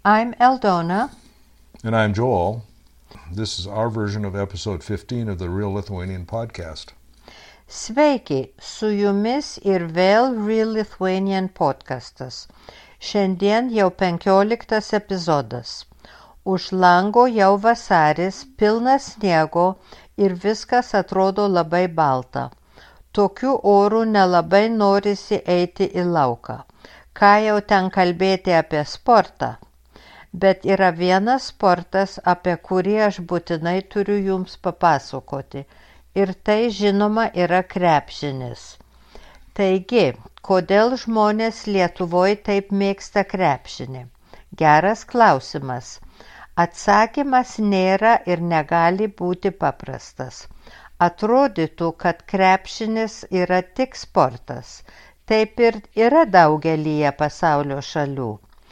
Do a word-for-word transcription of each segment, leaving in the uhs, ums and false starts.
I'm Aldona. And I'm Joel. This is our version of episode fifteen of the Real Lithuanian podcast. Sveiki, su jumis ir vėl Real Lithuanian podcastas. Šiandien jau penkioliktas epizodas. Už lango jau vasaris, pilnas sniego ir viskas atrodo labai balta. Tokiu oru nelabai norisi eiti į lauką. Ką jau ten kalbėti apie sportą? Bet yra vienas sportas, apie kurį aš būtinai turiu jums papasakoti. Ir tai, žinoma, yra krepšinis. Taigi, kodėl žmonės Lietuvoje taip mėgsta krepšinį? Geras klausimas. Atsakymas nėra ir negali būti paprastas. Atrodytų, kad krepšinis yra tik sportas. Taip ir yra daugelyje pasaulio šalių.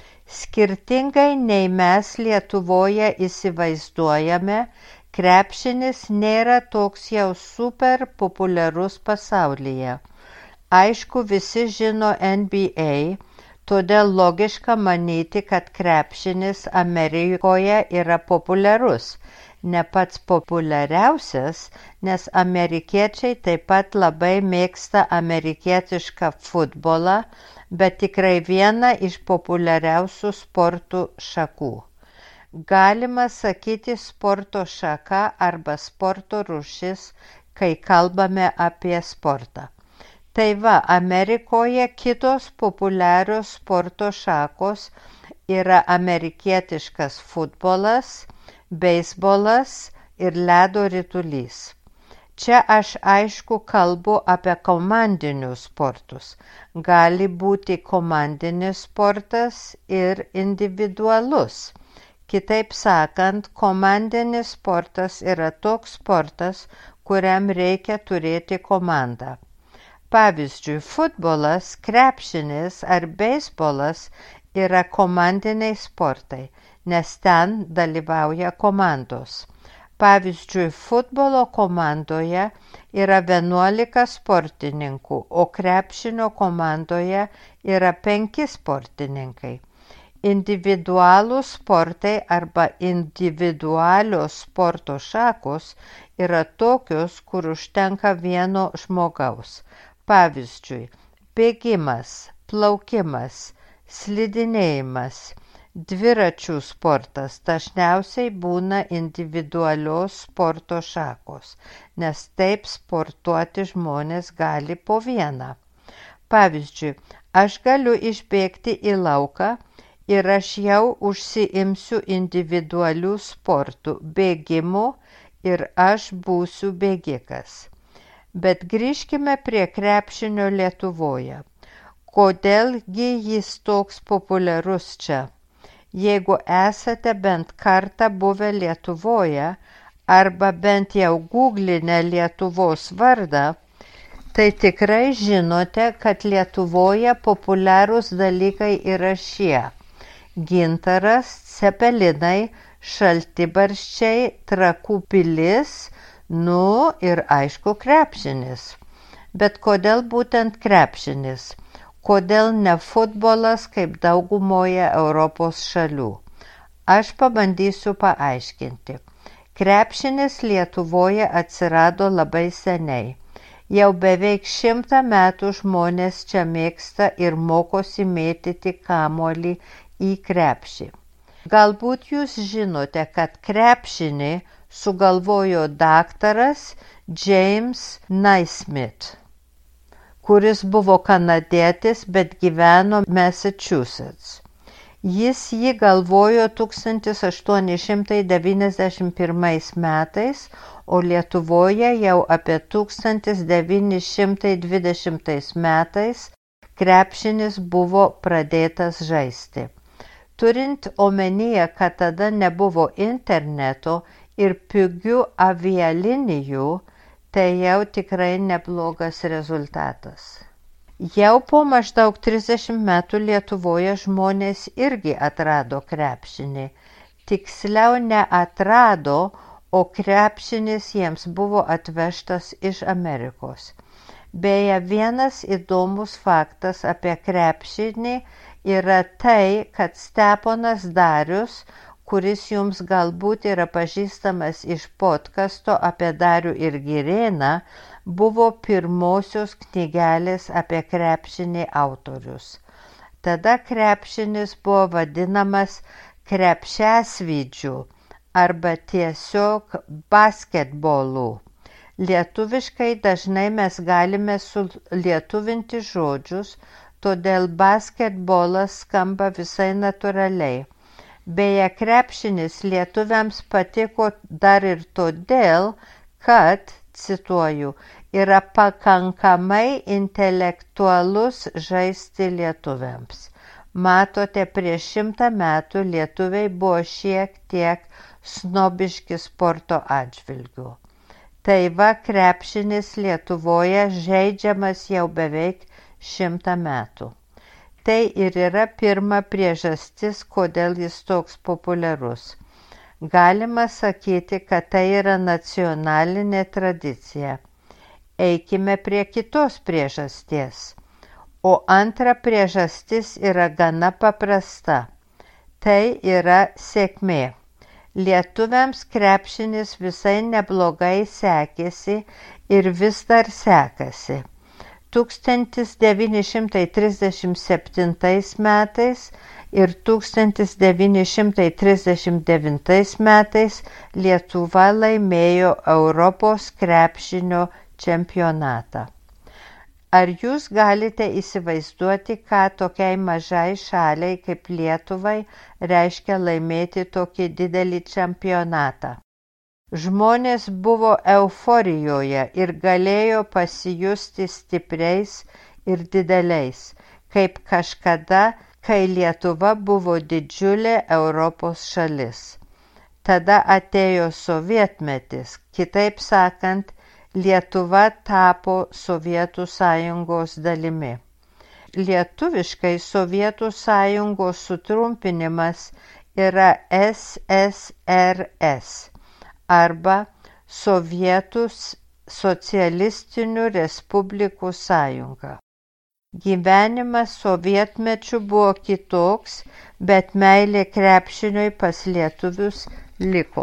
Skirtingai nei mes Lietuvoje įsivaizduojame, krepšinis nėra toks jau super populiarus pasaulyje. Aišku, visi žino N B A, todėl logiška manyti, kad krepšinis Amerikoje yra populiarus. Ne pats populiariausias, nes amerikiečiai taip pat labai mėgsta amerikietišką futbolą, bet tikrai viena iš populiariausių sportų šakų. Galima sakyti sporto šaka arba sporto rūšis, kai kalbame apie sportą. Tai va, Amerikoje kitos populiarios sporto šakos yra amerikietiškas futbolas, beisbolas ir ledo ritulys. Čia aš aišku kalbu apie komandinius sportus. Gali būti komandinis sportas ir individualus. Kitaip sakant, komandinis sportas yra toks sportas, kuriam reikia turėti komandą. Pavyzdžiui, futbolas, krepšinis ar beisbolas yra komandiniai sportai, nes ten dalyvauja komandos. Pavyzdžiui, futbolo komandoje yra vienuolika sportininkų, o krepšinio komandoje yra penki sportininkai. Individualūs sportai arba individualios sporto šakos yra tokios, kur užtenka vieno žmogaus. Pavyzdžiui, bėgimas, plaukimas, slidinėjimas, dviračių sportas dažniausiai būna individualios sporto šakos, nes taip sportuoti žmonės gali po vieną. Pavyzdžiui, aš galiu išbėgti į lauką ir aš jau užsiimsiu individualių sportų, bėgimų ir aš būsiu bėgikas. Bet grįžkime prie krepšinio Lietuvoje. Kodėlgi jis toks populiarus čia? Jeigu esate bent kartą buvę Lietuvoje arba bent jau googlinę Lietuvos vardą, tai tikrai žinote, kad Lietuvoje populiarūs dalykai yra šie: gintaras, cepelinai, šaltibarščiai, Trakų pilis, nu ir aišku krepšinis. Bet kodėl būtent krepšinis? Kodėl ne futbolas kaip daugumoje Europos šalių? Aš pabandysiu paaiškinti. Krepšinis Lietuvoje atsirado labai seniai. Jau beveik šimtą metų žmonės čia mėgsta ir mokosi mėtyti kamuolį į krepšį. Galbūt jūs žinote, kad krepšinį sugalvojo daktaras James Naismith, kuris buvo kanadietis, bet gyveno Massachusetts. Jis jį galvojo tūkstantis aštuoni šimtai devyniasdešimt pirmais metais, o Lietuvoje jau apie tūkstantis devyni šimtai dvidešimtais metais krepšinis buvo pradėtas žaisti. Turint omenyje, kad tada nebuvo interneto ir pigių avialinijų, tai jau tikrai neblogas rezultatas. Jau po maždaug trisdešimt metų Lietuvoje žmonės irgi atrado krepšinį. Tiksliau neatrado, o krepšinis jiems buvo atvežtas iš Amerikos. Beje, vienas įdomus faktas apie krepšinį yra tai, kad Steponas Darius, kuris jums galbūt yra pažįstamas iš podkasto apie Darių ir Girėną, buvo pirmosios knygelės apie krepšinį autorius. Tada krepšinis buvo vadinamas krepšiasvydžiu arba tiesiog basketbolu. Lietuviškai dažnai mes galime sulietuvinti žodžius, todėl basketbolas skamba visai natūraliai. Beje, krepšinis lietuviams patiko dar ir todėl, kad, cituoju, yra pakankamai intelektualus žaisti lietuviams. Matote, prieš šimtą metų lietuviai buvo šiek tiek snobiški sporto atžvilgiu. Tai va, krepšinis Lietuvoje žaidžiamas jau beveik šimtą metų. Tai ir yra pirma priežastis, kodėl jis toks populiarus. Galima sakyti, kad tai yra nacionalinė tradicija. Eikime prie kitos priežasties. O antra priežastis yra gana paprasta. Tai yra sėkmė. Lietuviams krepšinis visai neblogai sekėsi ir vis dar sekasi. tūkstantis devyni šimtai trisdešimt septintais metais ir tūkstantis devyni šimtai trisdešimt devintais metais Lietuva laimėjo Europos krepšinio čempionatą. Ar jūs galite įsivaizduoti, ką tokiai mažai šaliai kaip Lietuvai reiškia laimėti tokį didelį čempionatą? Žmonės buvo euforijoje ir galėjo pasijusti stipriais ir dideliais, kaip kažkada, kai Lietuva buvo didžiulė Europos šalis. Tada atėjo sovietmetis, kitaip sakant, Lietuva tapo Sovietų sąjungos dalimi. Lietuviškai Sovietų sąjungos sutrumpinimas yra S S R S. Arba Sovietų socialistinių respublikų sąjunga. Gyvenimas sovietmečiu buvo kitoks, bet meilė krepšiniui pas lietuvius liko.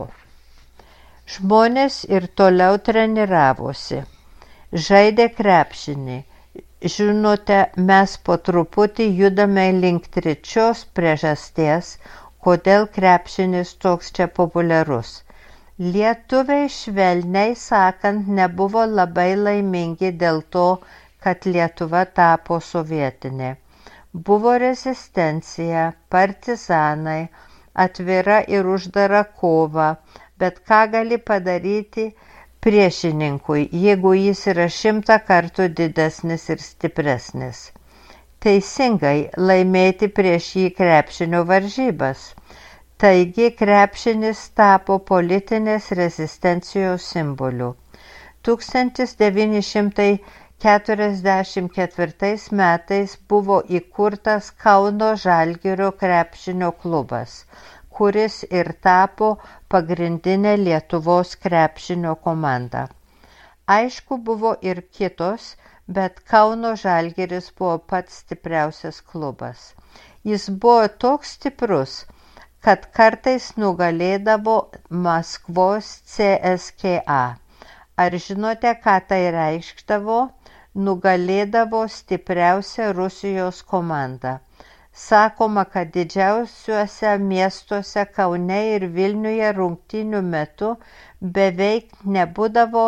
Žmonės ir toliau treniravosi, žaidė krepšinį. Žinote, mes po truputį judame link trečios priežasties, kodėl krepšinis toks čia populiarus. Lietuviai švelniai sakant nebuvo labai laimingi dėl to, kad Lietuva tapo sovietinė. Buvo rezistencija, partizanai, atvira ir uždara kova, bet ką gali padaryti priešininkui, jeigu jis yra šimtą kartų didesnis ir stipresnis? Teisingai, laimėti prieš jį krepšinio varžybas. Taigi krepšinis tapo politinės rezistencijos simboliu. tūkstantis devyni šimtai keturiasdešimt ketvirtais metais buvo įkurtas Kauno Žalgirio krepšinio klubas, kuris ir tapo pagrindinė Lietuvos krepšinio komanda. Aišku, buvo ir kitos, bet Kauno Žalgiris buvo pats stipriausias klubas. Jis buvo toks stiprus, kad kartais nugalėdavo Maskvos C S K A. Ar žinote, ką tai reikšdavo? Nugalėdavo stipriausią Rusijos komandą. Sakoma, kad didžiausiuose miestuose Kaune ir Vilniuje rungtynių metu beveik nebūdavo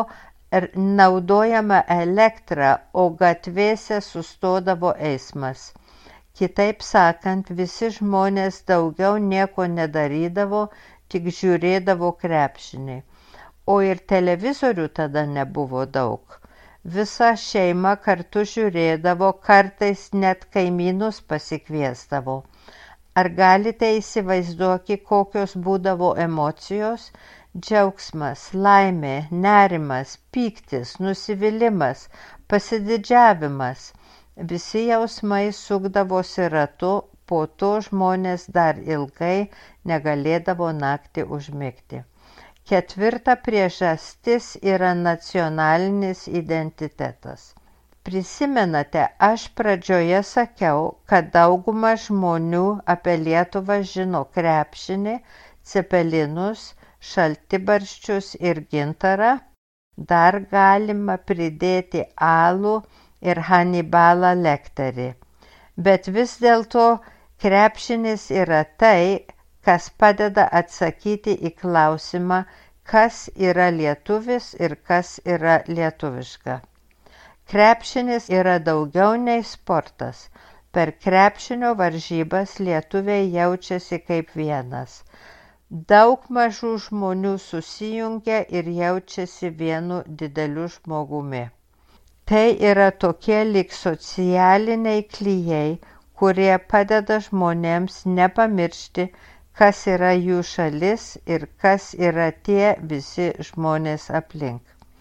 naudojama elektra, o gatvėse sustodavo eismas. Kitaip sakant, visi žmonės daugiau nieko nedarydavo, tik žiūrėdavo krepšinį. O ir televizorių tada nebuvo daug. Visa šeima kartu žiūrėdavo, kartais net kaimynus pasikviesdavo. Ar galite įsivaizduoti, kokios būdavo emocijos? Džiaugsmas, laimė, nerimas, pyktis, nusivylimas, pasididžiavimas. Visi jausmai sukdavosi ratu, po to žmonės dar ilgai negalėdavo naktį užmigti. Ketvirta priežastis yra nacionalinis identitetas. Prisimenate, aš pradžioje sakiau, kad dauguma žmonių apie Lietuvą žino krepšinį, cepelinus, šaltibarščius ir gintarą. Dar galima pridėti alų ir Hanibalą Lekterį. Bet vis dėlto krepšinis yra tai, kas padeda atsakyti į klausimą, kas yra lietuvis ir kas yra lietuviška. Krepšinis yra daugiau nei sportas. Per krepšinio varžybas lietuviai jaučiasi kaip vienas. Daug mažų žmonių susijungia ir jaučiasi vienu dideliu žmogumi. Tai yra tokie lyg socialiniai klijai, kurie padeda žmonėms nepamiršti, kas yra jų šalis ir kas yra tie visi žmonės aplink.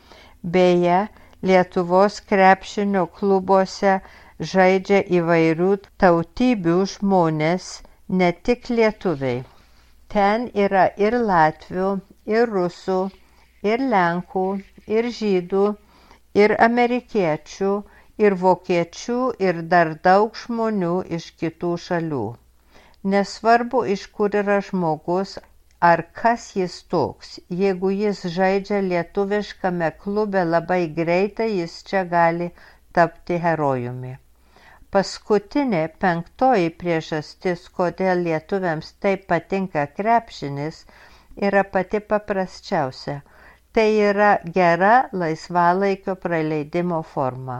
Beje, Lietuvos krepšinio klubuose žaidžia įvairių tautybių žmonės, ne tik lietuviai. Ten yra ir latvių, ir rusų, ir lenkų, ir žydų, ir amerikiečių, ir vokiečių, ir dar daug žmonių iš kitų šalių. Nesvarbu, iš kur yra žmogus, ar kas jis toks, jeigu jis žaidžia lietuviškame klube labai greitai, jis čia gali tapti herojumi. Paskutinė, penktoji priežastis, kodėl lietuviams taip patinka krepšinis, yra pati paprasčiausia. Tai yra gera laisvalaikio praleidimo forma.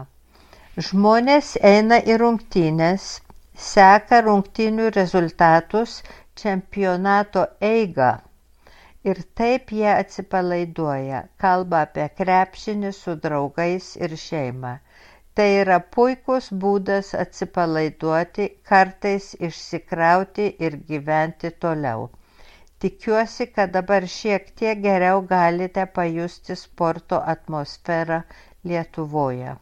Žmonės eina į rungtynes, seka rungtynių rezultatus, čempionato eigą ir taip jie atsipalaiduoja, kalba apie krepšinį su draugais ir šeima. Tai yra puikus būdas atsipalaiduoti, kartais išsikrauti ir gyventi toliau. Tikiuosi, kad dabar šiek tiek geriau galite pajusti sporto atmosferą Lietuvoje.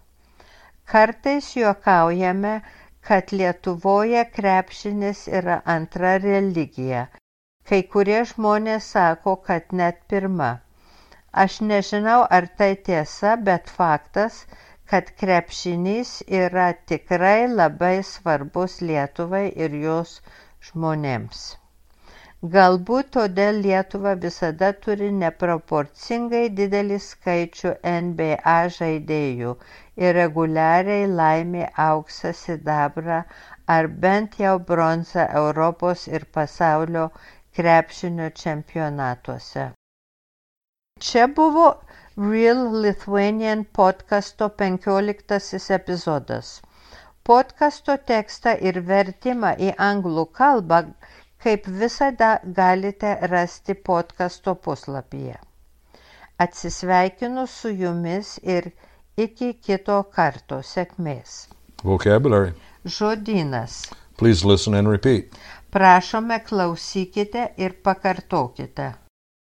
Kartais juokaujame, kad Lietuvoje krepšinis yra antra religija. Kai kurie žmonės sako, kad net pirma. Aš nežinau, ar tai tiesa, bet faktas, kad krepšinys yra tikrai labai svarbus Lietuvai ir jos žmonėms. Galbūt todėl Lietuva visada turi neproporcingai didelį skaičių N B A žaidėjų ir reguliariai laimi auksą, sidabrą ar bent jau bronzą Europos ir pasaulio krepšinio čempionatuose. Čia buvo Real Lithuanian podcasto penkioliktasis epizodas. Podcasto tekstą ir vertimą į anglų kalbą kaip visada galite rasti podcasto puslapyje. Atsisveikinu su jumis ir iki kito karto. Sėkmės. Vocabulary. Žodynas. Please listen and repeat. Prašome, klausykite ir pakartokite.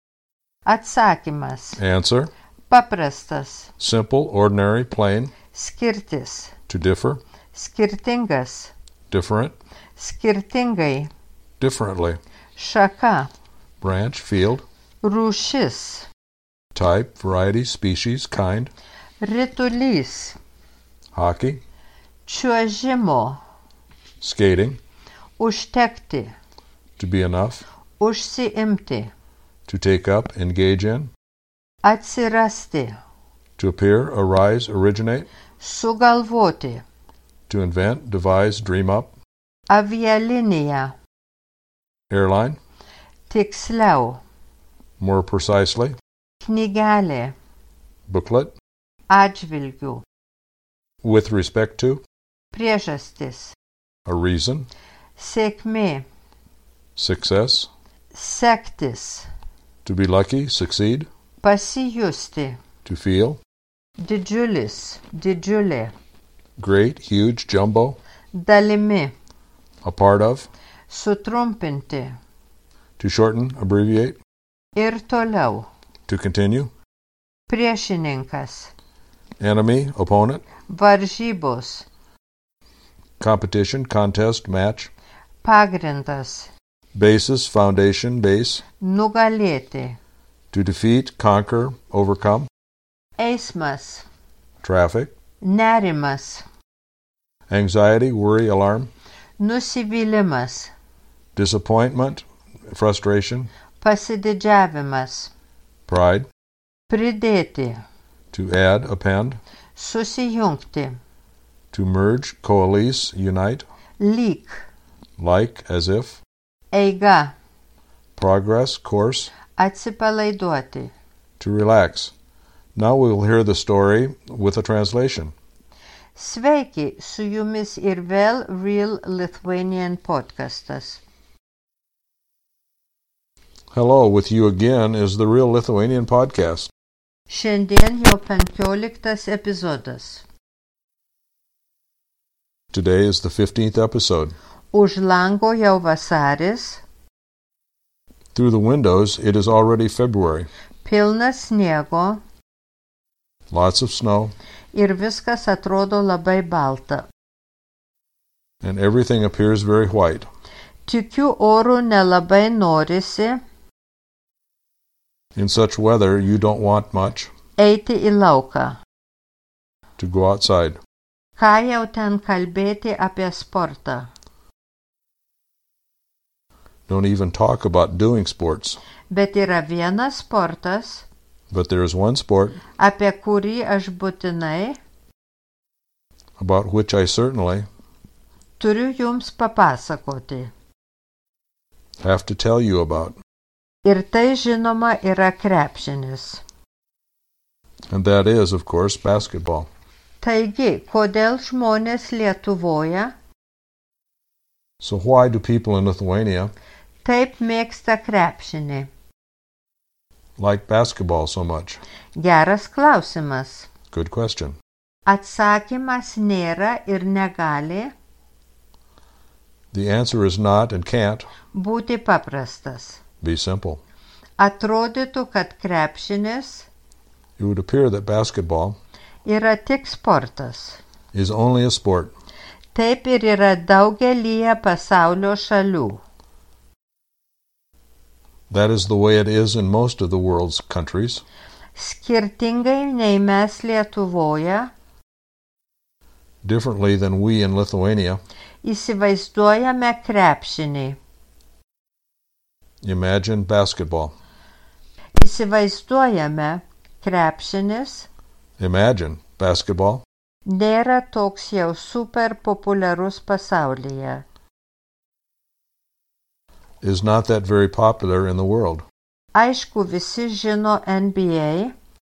Atsakymas. Answer. Paprastas. Simple, ordinary, plain. Skirtis. To differ. Skirtingas. Different. Skirtingai. Differently. Šaka. Branch, field. Rūšis. Type, variety, species, kind. Ritulys. Hockey. Čiuožimo. Skating. Užtekti. To be enough. Užsiimti. To take up, engage in. Atsirasti. To appear, arise, originate. Sugalvoti. To invent, devise, dream up. Avialinija. Airline. Tiksliau. More precisely. Knygelė. Booklet. Atžvilgių. With respect to. Priežastis. A reason. Sėkmė. Success. Sektis. To be lucky, succeed. Pasijusti. To feel. Didžiulis. Didžiulė. Great, huge, jumbo. Dalimi. A part of. Sutrumpinti. To shorten, abbreviate. Ir toliau. To continue. Priešininkas. Enemy, opponent. Varžybos. Competition, contest, match. Pagrindas. Basis, foundation, base. Nugalėti. To defeat, conquer, overcome. Eismas. Traffic. Nerimas. Anxiety, worry, alarm. Nusivylimas. Disappointment, frustration. Pasididžiavimas. Pride. Pridėti. To add, append. Susijungti. To merge, coalesce, unite. Lyg. Like, as if. Eiga. Progress, course. Atsipalaiduoti. To relax. Now we will hear the story with a translation. Sveiki, su jumis ir vėl Real Lithuanian podcastas. Hello, with you again is the Real Lithuanian podcast. Šiandien jau penkioliktas epizodas. Today is the fifteenth episode. Už lango jau vasaris. Through the windows, it is already February. Pilna sniego. Lots of snow. Ir viskas atrodo labai balta. And everything appears very white. Tikiu orų nelabai norisi. In such weather, you don't want much. Eiti į lauką. To go outside. Ką jau ten kalbėti apie sportą? Don't even talk about doing sports. Bet yra vienas sportas, But there is one sport apie kurį aš būtinai about which I certainly turiu jums papasakoti. have to tell you about. Ir tai žinoma yra krepšinis. And that is, of course, basketball. Taigi, kodėl žmonės Lietuvoje So why do people in Lithuania taip mėgsta krepšinį? like basketball so much? Geras klausimas. Good question. Atsakymas nėra ir negali The answer is not and can't būti paprastas. be simple. Atrodytų, kad krepšinis It would appear that basketball yra tik sportas. is only a sport. Taip ir yra daugelyje pasaulio šalių. That is the way it is in most of the world's countries. Skirtingai nei mes Lietuvoje Differently than we in Lithuania įsivaizduojame krepšinį. imagine basketball. Įsivaizduojame krepšinis Imagine basketball nėra toks jau super populiarus pasaulyje. is not that very popular in the world. Aišku, visi žino N B A,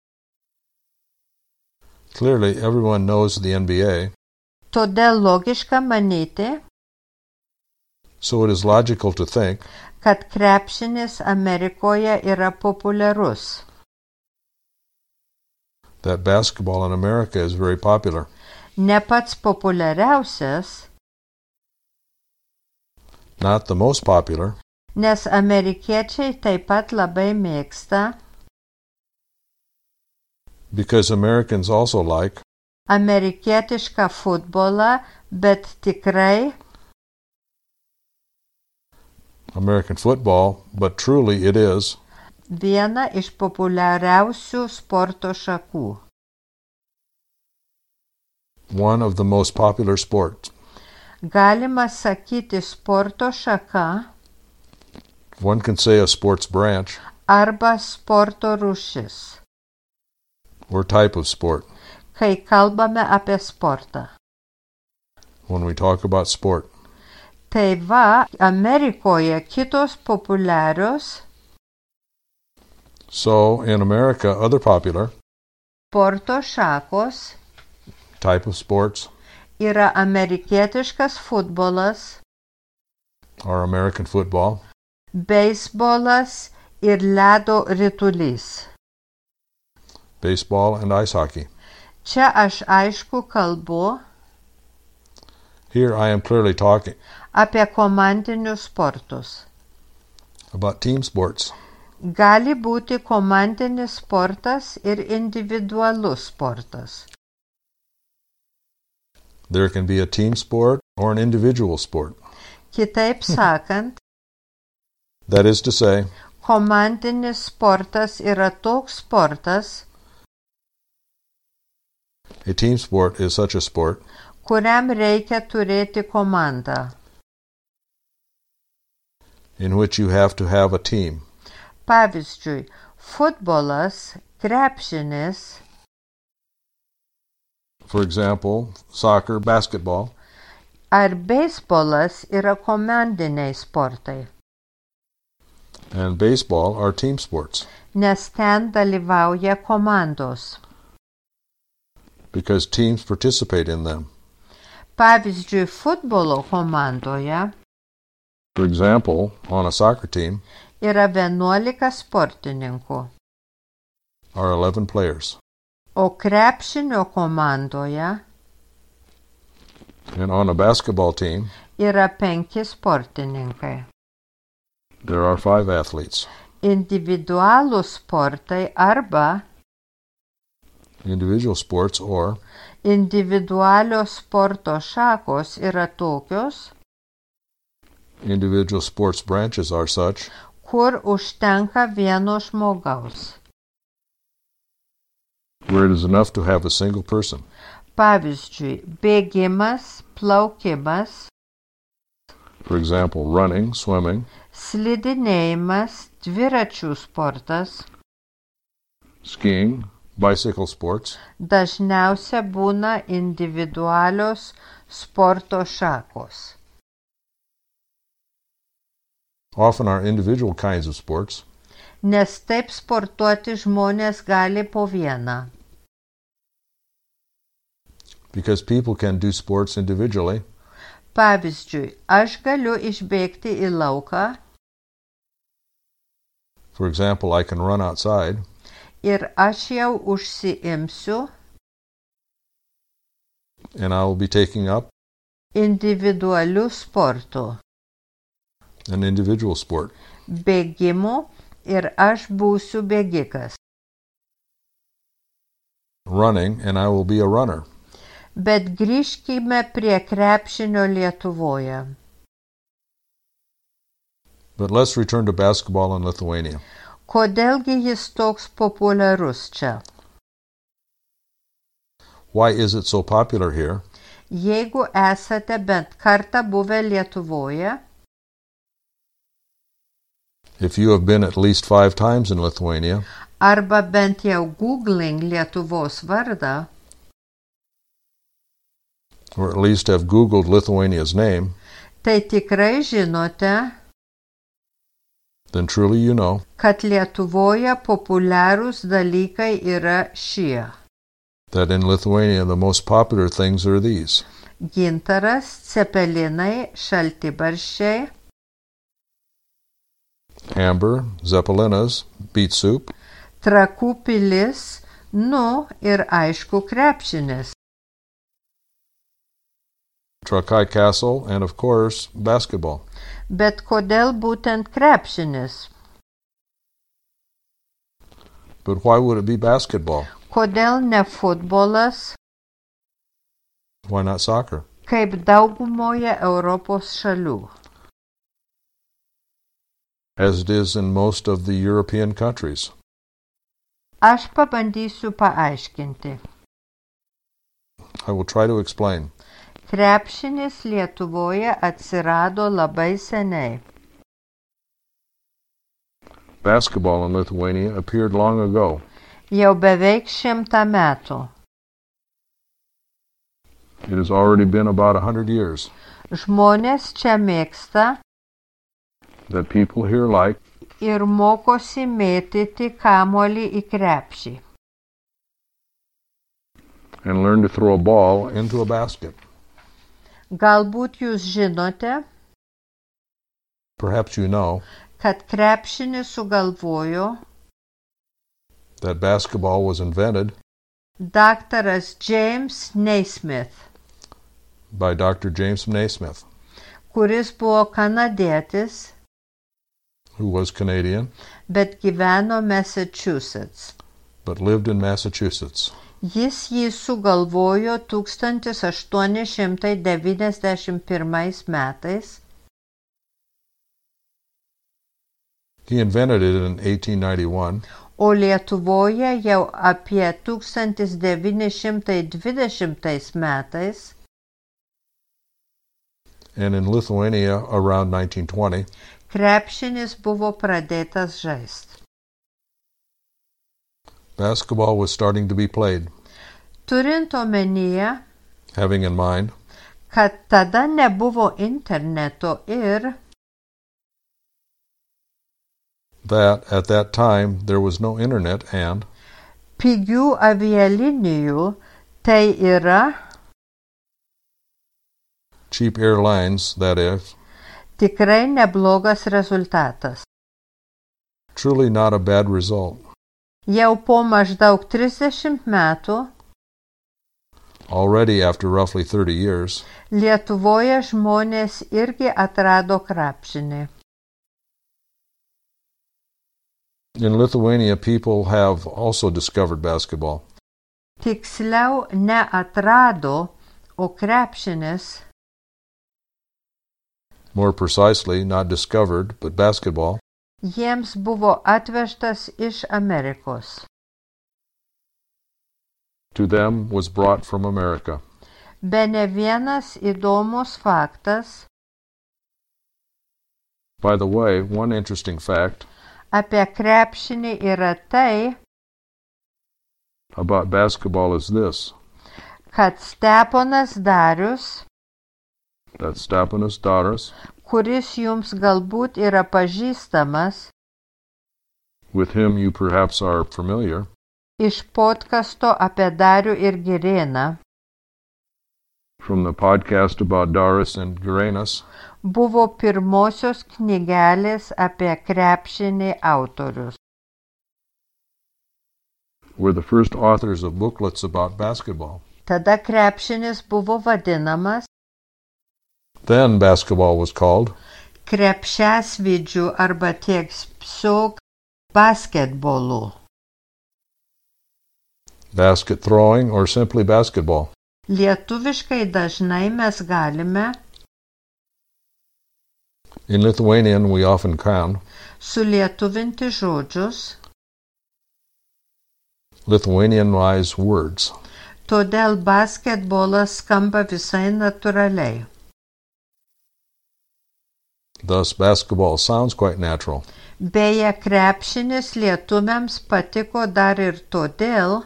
Clearly, everyone knows the N B A, todėl logiška manyti, so it is logical to think kad krepšinis Amerikoje yra populiarus. that basketball in America is very popular. Ne pats populiariausias, Not the most popular, nes amerikiečiai taip pat labai mėgsta because Americans also like amerikietišką futbolą, bet tikrai American football, but truly it is viena iš populiariausių sporto šakų. one of the most popular sports. Galima sakyti sporto šaka One can say a sports branch arba sporto rūšis, or type of sport kai kalbame apie sportą. when we talk about sport. Tai va, Amerikoje kitos populiarios So, in America, other popular sporto šakos type of sports yra amerikietiškas futbolas, are American football, beisbolas ir ledo ritulys. baseball, and ice hockey. Čia aš aišku kalbu Here I am clearly talking apie komandinius sportus. about team sports. Gali būti komandinis sportas ir individualus sportas. There can be a team sport or an individual sport. Kitaip sakant, That is to say, komandinis sportas yra toks sportas, A team sport is such a sport kuriam reikia turėti komandą. in which you have to have a team. Pavyzdžiui, futbolas, krepšinis, For example, soccer, basketball, ar beisbolas yra komandiniai sportai, and baseball are team sports nes ten dalyvauja komandos. because teams participate in them. Pavyzdžiui, futbolo komandoje For example, on a soccer team yra vienuolika sportininkų, are eleven players, o krepšinio komandoje and on a basketball team yra penki sportininkai. there are five athletes. Individualūs sportai arba Individual sports or individualios sporto šakos yra tokios, individual sports branches are such kur užtenka vieno žmogaus. where it is enough to have a single person. Pavyzdžiui, bėgimas, plaukimas, For example, running, swimming, slidinėjimas, dviračių sportas skiing, bicycle sports, dažniausia būna individualios sporto šakos. often are individual kinds of sports Nes taip sportuoti žmonės gali po vieną. because people can do sports individually. Pavyzdžiui, aš galiu išbėgti į lauką For example, I can run outside ir aš jau užsiimsiu and I will be taking up individualių sportų, an individual sport. bėgimų ir aš būsiu bėgikas. Running and I will be a runner. Bet grįžkime prie krepšinio Lietuvoje. But let's return to basketball in Lithuania. Kodėlgi jis toks populiarus čia? Why is it so popular here? Jeigu esate bent kartą buvę Lietuvoje, If you have been at least five times in Lithuania, arba bent jau googling Lietuvos vardą, or at least have Googled Lithuania's name, tai tikrai žinote, then truly you know kad Lietuvoje populiarūs dalykai yra šie: that in Lithuania the most popular things are these: gintaras, cepelinai, šaltibarščiai, amber, zeppelinas, beet soup, Trakų pilis, nu ir aišku krepšinis. Trakai Castle, and of course, basketball. Bet kodėl būtent krepšinis? But why would it be basketball? Kodėl ne futbolas, Why not soccer? kaip daugumoje Europos šalių? As it is in most of the European countries. Aš pabandysiu paaiškinti. I will try to explain. Krepšinis Lietuvoje atsirado labai seniai. Basketball in Lithuania appeared long ago. Jau beveik šimtą metų. It has already been about a hundred years Žmonės čia mėgsta that people here like ir mokosi mėtyti kamuolį į krepšį. and learn to throw a ball into a basket. Galbūt jūs žinote, Perhaps you know kad krepšinį sugalvojo that basketball was invented daktaras James Naismith, by Doctor James Naismith, kuris buvo kanadietis, who was Canadian bet gyveno Massachusetts. but lived in Massachusetts. Jis jį sugalvojo tūkstantis aštuoni šimtai devyniasdešimt pirmais metais He invented it in eighteen ninety-one. O Lietuvoje jau apie tūkstantis devyni šimtai dvidešimtais metais and in Lithuania around nineteen twenty. krepšinis buvo pradėtas žaist. Basketball was starting to be played. Turint omenyje, Having in mind kad tada nebuvo interneto ir that at that time there was no internet and pigių avialinijų, tai yra cheap airlines, that is, tikrai neblogas rezultatas. truly not a bad result. Jau po maždaug trisdešimt metų Already after roughly thirty years, Lietuvoje žmonės irgi atrado krepšinį. in Lithuania people have also discovered basketball. Tiksliau ne atrado, o krepšinis, More precisely, not discovered, but basketball jiems buvo atvežtas iš Amerikos. to them was brought from America. Bene vienas įdomus faktas By the way, one interesting fact apie krepšinį yra tai, about basketball is this, kad Steponas Darius, that Stepanas Daras, kuris jums galbūt yra pažįstamas with him you perhaps are familiar, iš podkasto apie Darių ir Girėną, from the podcast about Daras and Girenas, buvo pirmosios knygelės apie krepšinį autorius. were the first authors of booklets about basketball. Tada krepšinis buvo vadinamas Then basketball was called krepšiasvydžių arba tiesiog basketbolu. basket throwing or simply basketball. Lietuviškai dažnai mes galime In Lithuanian we often can sulietuvinti žodžius, Lithuanianize words. todėl basketbolas skamba visai natūraliai. Thus basketball sounds quite natural. Beje, krepšinis lietuviams patiko dar ir todėl,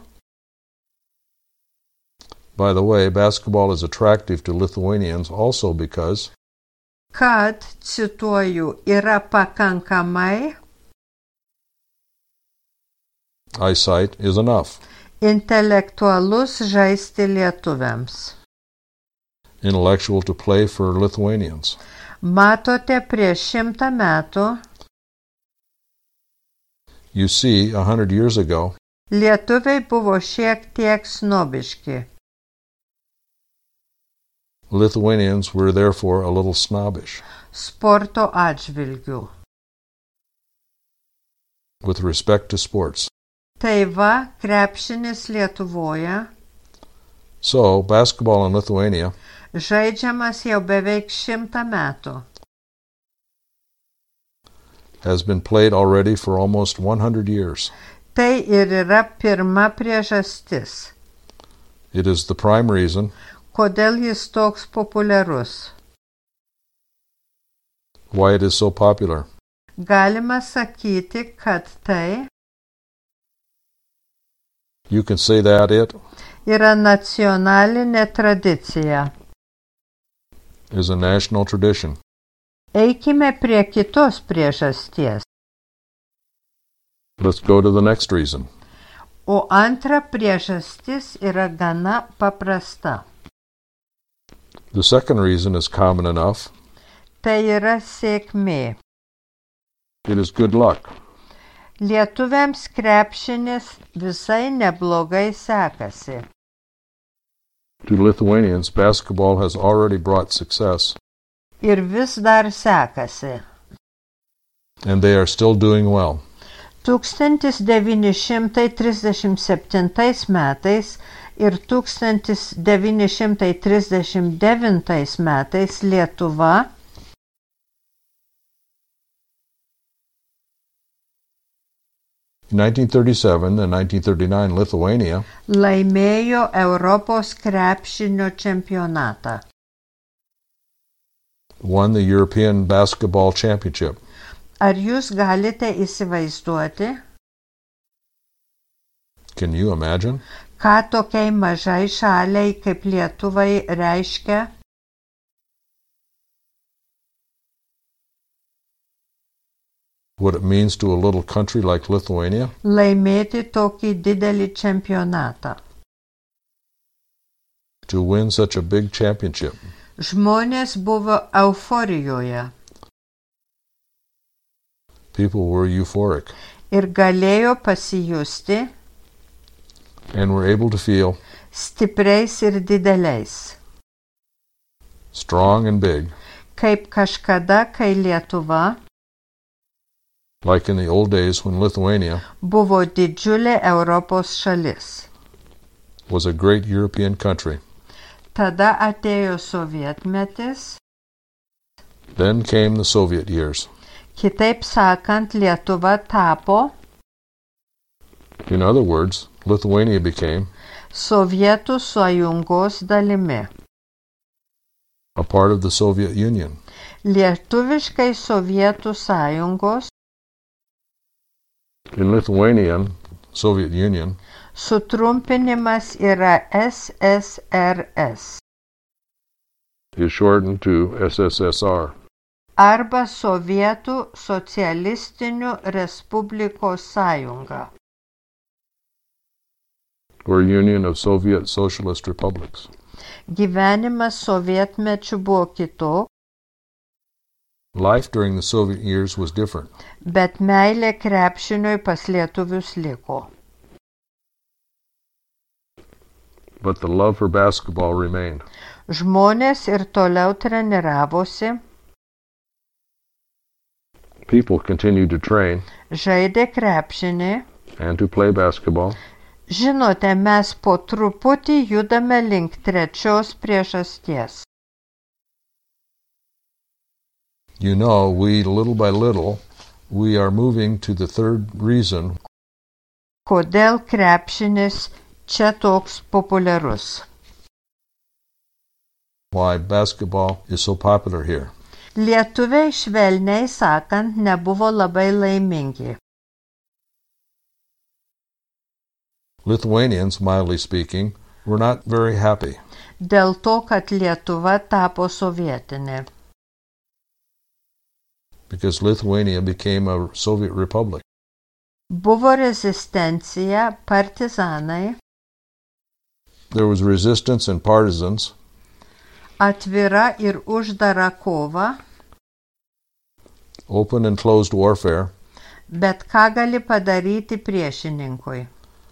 By the way, basketball is attractive to Lithuanians also because kad, cituoju, yra pakankamai eyesight is enough. intelektualus žaisti lietuviams. Intellectual to play for Lithuanians. Matote, prieš šimtą metų You see, a hundred years ago, lietuviai buvo šiek tiek snobiški. Lithuanians were therefore a little snobbish Sporto atžvilgių. with respect to sports. Tai va, krepšinis Lietuvoje So, basketball in Lithuania žaidžiamas jau beveik šimtą metų. has been played already for almost one hundred years. Tai ir yra pirma priežastis, It is the prime reason kodėl jis toks populiarus. why it is so popular. Galima sakyti, kad tai You can say that it yra nacionalinė tradicija. is a national tradition. Eikime prie kitos priežasties. Let's go to the next reason. O antra priežastis yra gana paprasta. The second reason is common enough. Tai yra sėkmė. It is good luck. Lietuviams krepšinis visai neblogai sekasi. To Lithuanians, basketball has already brought success, Ir vis dar sekasi. and they are still doing well. tūkstantis devyni šimtai trisdešimt septintais metais ir tūkstantis devyni šimtai trisdešimt devintais metais Lietuva In nineteen thirty-seven and nineteen thirty-nine, Lithuania laimėjo Europos krepšinio čempionatą. won the European Basketball Championship. Ar jūs galite įsivaizduoti, Can you imagine? ką tokiai mažai šaliai kaip Lietuvai reiškia? What it means to a little country like Lithuania? Laimėti tokį didelį čempionatą. To win such a big championship. Žmonės buvo euforijoje People were euphoric ir galėjo pasijusti and were able to feel stipriais ir dideliais, strong and big, kaip kažkada, kai Lietuva like in the old days when Lithuania buvo didžiulė Europos šalis. was a great European country. Tada atėjo sovietmetis, Then came the Soviet years. kitaip sakant, Lietuva tapo In other words, Lithuania became Sovietų sąjungos dalimi. a part of the Soviet Union. Lietuviškai Sovietų sąjungos In Lithuanian, Soviet Union, sutrumpinimas yra S S R S is shortened to S S S R, arba Sovietų socialistinių respublikos sąjunga. or Union of Soviet Socialist Republics. Gyvenimas sovietmečiu buvo kitoks, Life during the Soviet years was different, bet meilė krepšiniui pas lietuvius liko. but the love for basketball remained. Žmonės ir toliau treniravosi, People continued to train žaidė krepšinį. and to play basketball. Žinote, mes po truputį judame link trečios priežasties. You know, we little by little, we are moving to the third reason Kodėl krepšinis čia toks populiarus? why basketball is so popular here. Lietuviai švelniai sakant nebuvo labai laimingi. Lithuanians, mildly speaking, were not very happy Dėl to, kad Lietuva tapo sovietinė. because Lithuania became a Soviet republic. Buvo rezistencija, partizanai, There was resistance and partisans, atvira ir uždara kova, open and closed warfare, bet ką gali padaryti priešininkui?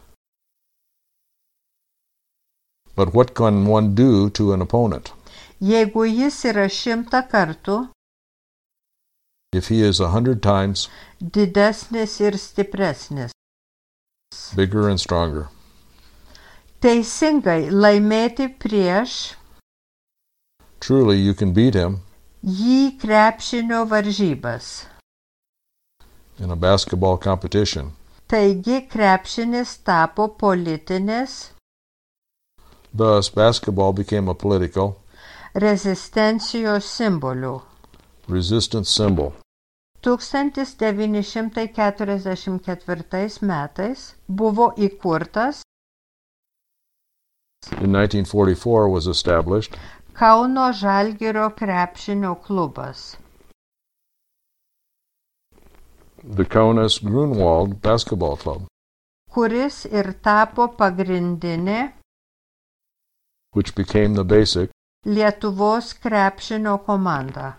but what can one do to an opponent? Jeigu jis yra šimtą kartų If he is a hundred times didesnis ir stipresnis. bigger and stronger. Teisingai laimėti prieš Truly, you can beat him jį krepšinio varžybas. in a basketball competition. Taigi krepšinis tapo politinis, Thus, basketball became a political rezistencijos simboliu. resistance symbol. tūkstantis devyni šimtai keturiasdešimt ketvirtais metais buvo įkurtas In nineteen forty-four was established Kauno Žalgirio krepšinio klubas. the Kaunas Grunwald Basketball Club, Kuris ir tapo pagrindinė which became the basic Lietuvos krepšinio komanda.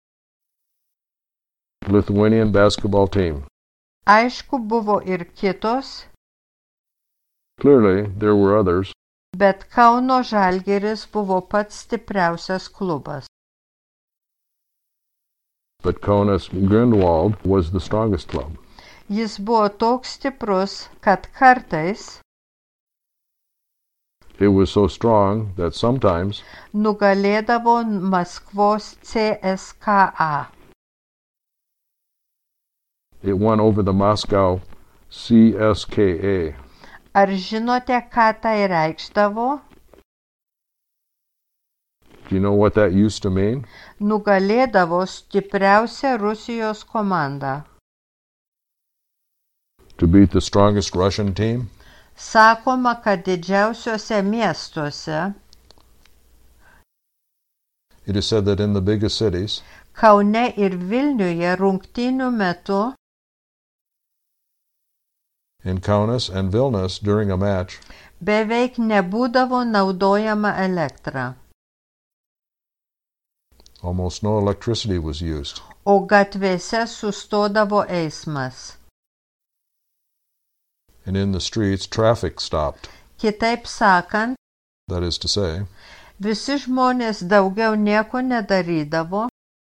Lithuanian basketball team. Aišku, buvo ir kitos, Clearly, there were others, bet Kauno Žalgiris buvo pats stipriausias klubas. but Kaunas Grunwald was the strongest club. Jis buvo toks stiprus, kad kartais It was so strong that sometimes nugalėdavo Maskvos C S K A. it won over the Moscow C S K A. Ar žinote, ką tai reikšdavo? Do you know what that used to mean? Nugalėdavo stipriausia Rusijos komanda. To beat the strongest Russian team? Sakoma, kad didžiausiuose miestuose, It is said that in the biggest cities, Kaune ir Vilniuje rungtynių metu in Kaunas and Vilnius during a match, beveik nebūdavo naudojama elektra, almost no electricity was used. o gatvėse sustodavo eismas. And in the streets, traffic stopped. Kitaip sakant, That is to say, visi žmonės daugiau nieko nedarydavo,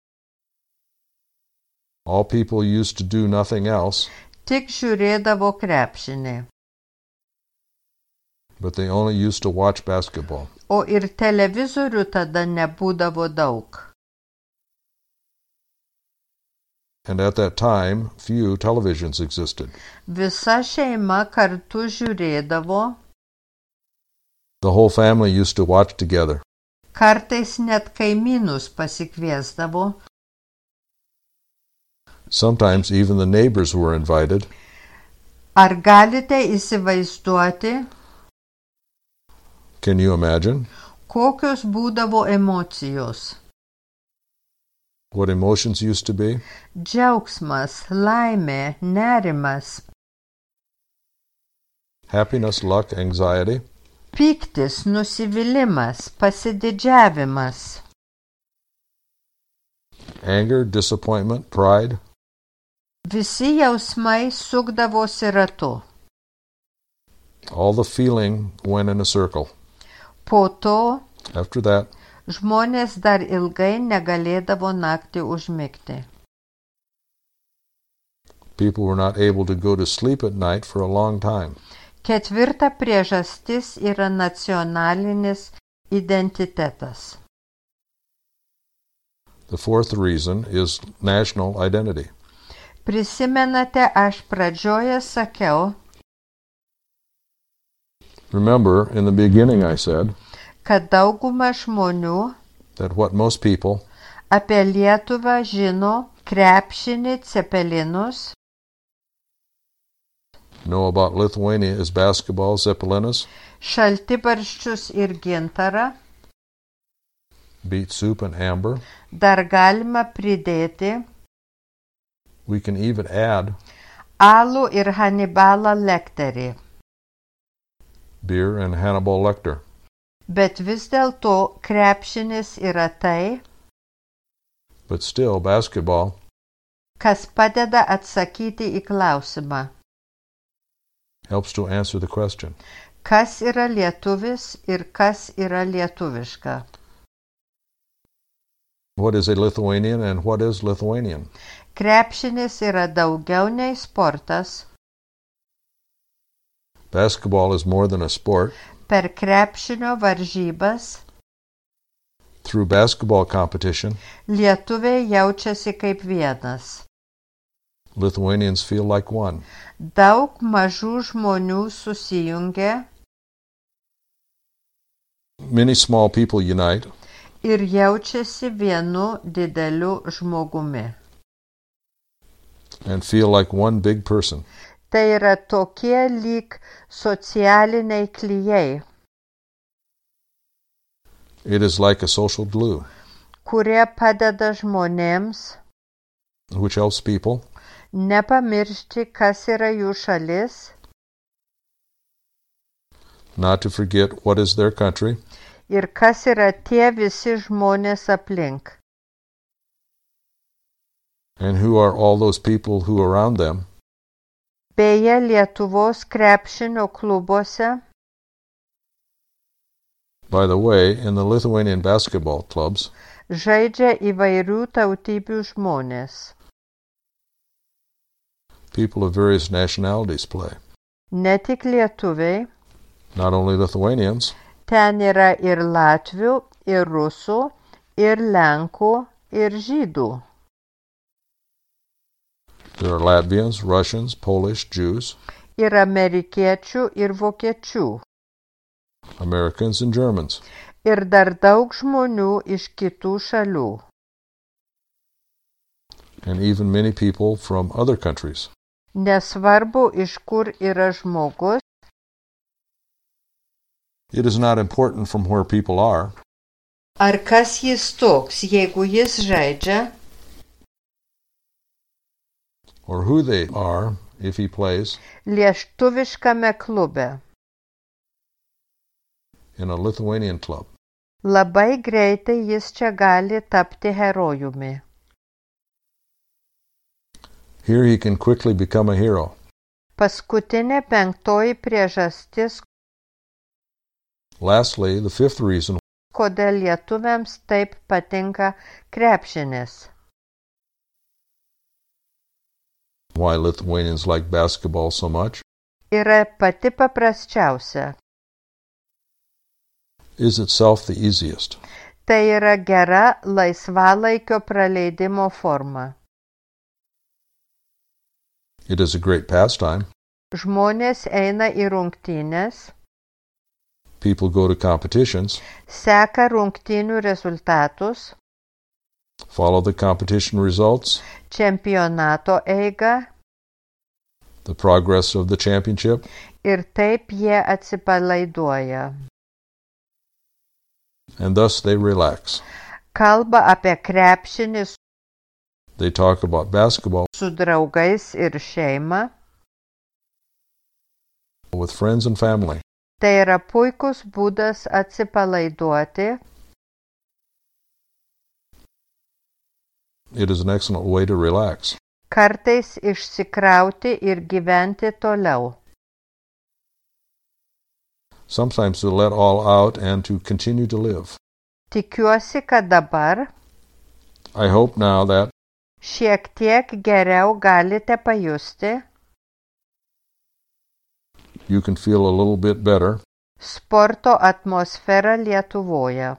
all people used to do nothing else, tik žiūrėdavo krepšinį. but they only used to watch basketball. O ir televizorių tada nebūdavo daug. And at that time, few televisions existed. Visa šeima kartu žiūrėdavo, The whole family used to watch together. kartais net kaimynus pasikviesdavo. Sometimes even the neighbors were invited. Ar galite įsivaizduoti, Can you imagine kokios būdavo emocijos? what emotions used to be? Džiaugsmas, laimė, nerimas, Happiness, luck, anxiety, pyktis, nusivylimas, pasididžiavimas, anger, disappointment, pride. visi jausmai sukdavosi ratu. All the feeling went in a circle. Po to After that, žmonės dar ilgai negalėdavo naktį užmigti. people were not able to go to sleep at night for a long time. Ketvirta priežastis yra nacionalinis identitetas. The fourth reason is national identity. Prisimenate, aš pradžioje sakiau, Remember, in the beginning I said kad dauguma žmonių that what most people apie Lietuvą žino krepšinį, cepelinus, know about Lithuania is basketball, zeppelinus, šaltibarščius ir gintarą. beet soup, and amber. Dar galima pridėti We can even add alų ir Hannibalą Lekterį. beer and Hannibal Lecter. Bet vis dėlto krepšinis yra tai, But still, basketball kas padeda atsakyti į klausimą, helps to answer the question. kas yra lietuvis ir kas yra lietuviška. What is a Lithuanian and what is Lithuanian? Krepšinis yra daugiau nei sportas. Basketball is more than a sport. Per krepšinio varžybas Through basketball competition, lietuviai jaučiasi kaip vienas. Lithuanians feel like one. Daug mažų žmonių susijungia Many small people unite ir jaučiasi vienu dideliu žmogumi. and feel like one big person. Tai yra tokie lyg socialiniai klijai, It is like a social glue, kurie padeda žmonėms which helps people nepamiršti, kas yra jų šalis not to forget what is their country ir kas yra tie visi žmonės aplink. and who are all those people who are around them. Beje, Lietuvos krepšinio klubuose By the way, in the Lithuanian basketball clubs, žaidžia įvairių tautybių žmonės. people of various nationalities play. Ne tik lietuviai, Not only Lithuanians, ten yra ir latvių, ir rusų, ir lenkų, ir žydų. There are Latvians, Russians, Polish, Jews. Ir amerikiečių, ir vokiečių. Americans and Germans. Ir dar daug žmonių iš kitų šalių. And even many people from other countries. Nesvarbu, iš kur yra žmogus. It is not important from where people are. Ar kas jis toks, jeigu jis žaidžia? Or who they are if he plays. Lietuviškame klube. In a Lithuanian club. Labai greitai jis čia gali tapti herojumi. Here he can quickly become a hero. Paskutinė penktoji priežastis. Lastly, the fifth reason. Kodėl lietuviams taip patinka krepšinis. Why Lithuanians like basketball so much. Yra pati paprasčiausia. Is itself the easiest. Tai yra gera laisvalaikio praleidimo forma. It is a great pastime. Žmonės eina į rungtynes. People go to competitions. Seka rungtynių rezultatus. Follow the competition results. Čempionato eigą. The progress of the championship. Ir taip jie atsipalaiduoja. And thus they relax. Kalba apie krepšinį. They talk about basketball. Su draugais ir šeima. With friends and family. Tai yra puikus būdas atsipalaiduoti. It is an excellent way to relax. Kartais išsikrauti ir gyventi toliau. Sometimes to let all out and to continue to live. Tikiuosi, kad dabar I hope now that šiek tiek geriau galite pajusti you can feel a little bit better sporto atmosferą Lietuvoje.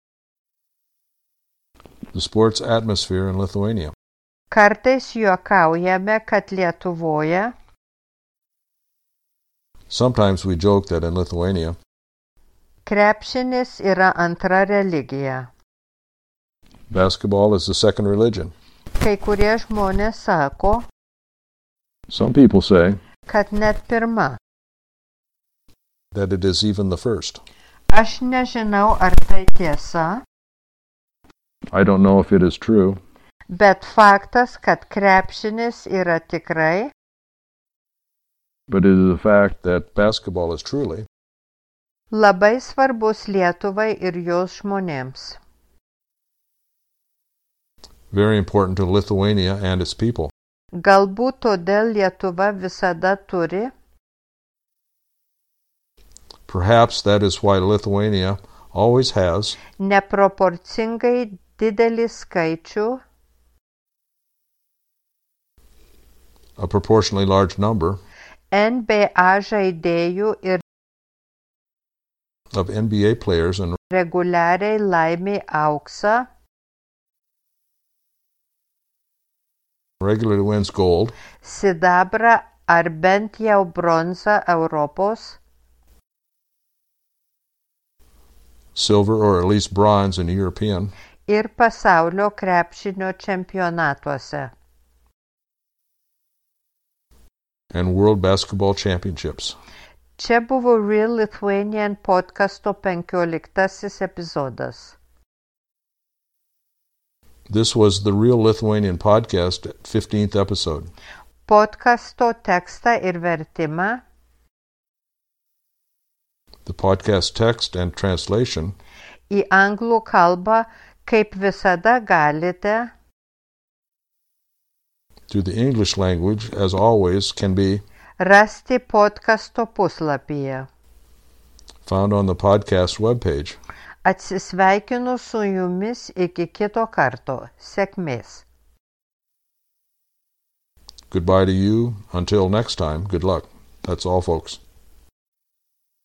the sports atmosphere in Lithuania. Kartais juokaujame, kad Lietuvoje Sometimes we joke that in Lithuania krepšinis yra antra religija. basketball is the second religion. Kai kurie žmonės sako, Some people say kad net pirma. that it is even the first. Aš nežinau, ar tai tiesa, I don't know if it is true, bet faktas, kad krepšinis yra tikrai but it is a fact that basketball is truly labai svarbus Lietuvai ir jos žmonėms. very important to Lithuania and its people. Galbūt todėl Lietuva visada turi Perhaps that is why Lithuania always has neproporcingai didelį skaičių a proportionally large number N B A žaidėjų ir of N B A players and reguliariai laimi auksą, regularly wins gold, sidabrą ar bent jau bronzą Europos silver or at least bronze in European ir pasaulio krepšinio čempionatuose. and World Basketball Championships. Čia buvo Real Lithuanian podcasto penkioliktasis epizodas. This was the Real Lithuanian Podcast fifteenth episode. Podcasto tekstą ir vertimą The podcast text and translation į anglų kalbą, kaip visada galite to the English language, as always, can be rasti podcasto puslapyje. found on the podcast webpage. Atsisveikinu su jumis iki kito karto. Sėkmės. Goodbye to you. Until next time, good luck. That's all, folks.